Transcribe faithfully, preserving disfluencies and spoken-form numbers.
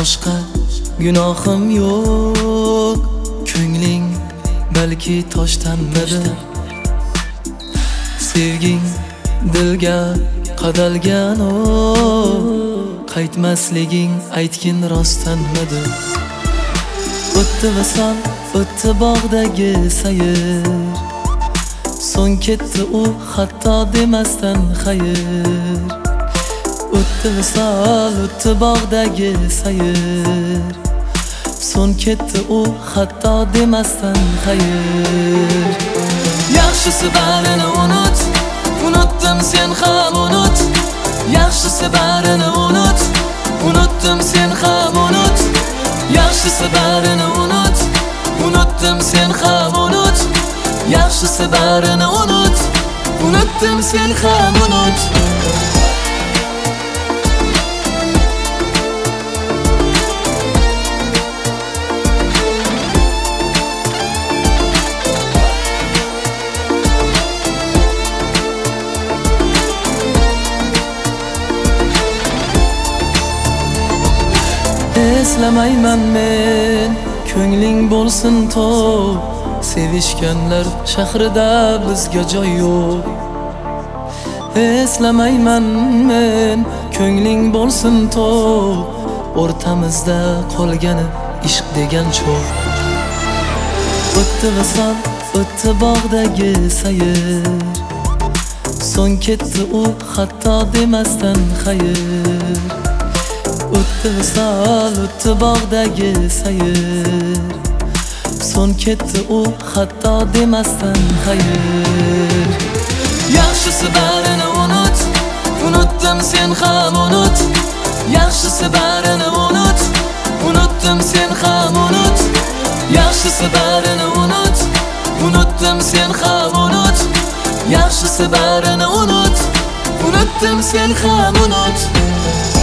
boshqa gunohim yo'q. Ko'ngling balki toshdanmidi, sevging dilga qadalgan o, qaytmasliging aytgin rostdanmidi? O'tdi visol, o'tdi bog'dagi sayr, so'ng ketdi u hatto demasdan xayr. O'tdi visol, o'tdi bog'dagi sayr, so'ng ketdi u hatto demasdan xayr. Yaxshisi barini unut, unutdim sen ham unut. Yaxshisi barini unut, unutdim sen ham unut. Yaxshisi barini unut, unutdim sen ham unut. Yaxshisi barini unut, unutdim sen ham unut. Eslamayman men, ko'ngling bo'lsin to'q. Sevishganlar shahrida bizga joy yo'q. Eslamayman men, ko'ngling bo'lsin to'q. O'rtamizda qolgani ishq degan cho'q. O'tdi visol, o'tdi bog'dagi sayr, so'ng ketdi u hatto demasdan xayr. O'tdi visol, o'tdi bog'dagi sayr, so'ng ketdi u hatto demasdan xayr. Yaxshisi barini unut, unutdim sen ham unut. Yaxshisi barini unut, unutdim sen ham unut. Yaxshisi barini unut, unutdim sen ham unut. Yaxshisi barini unut, unutdim sen ham unut.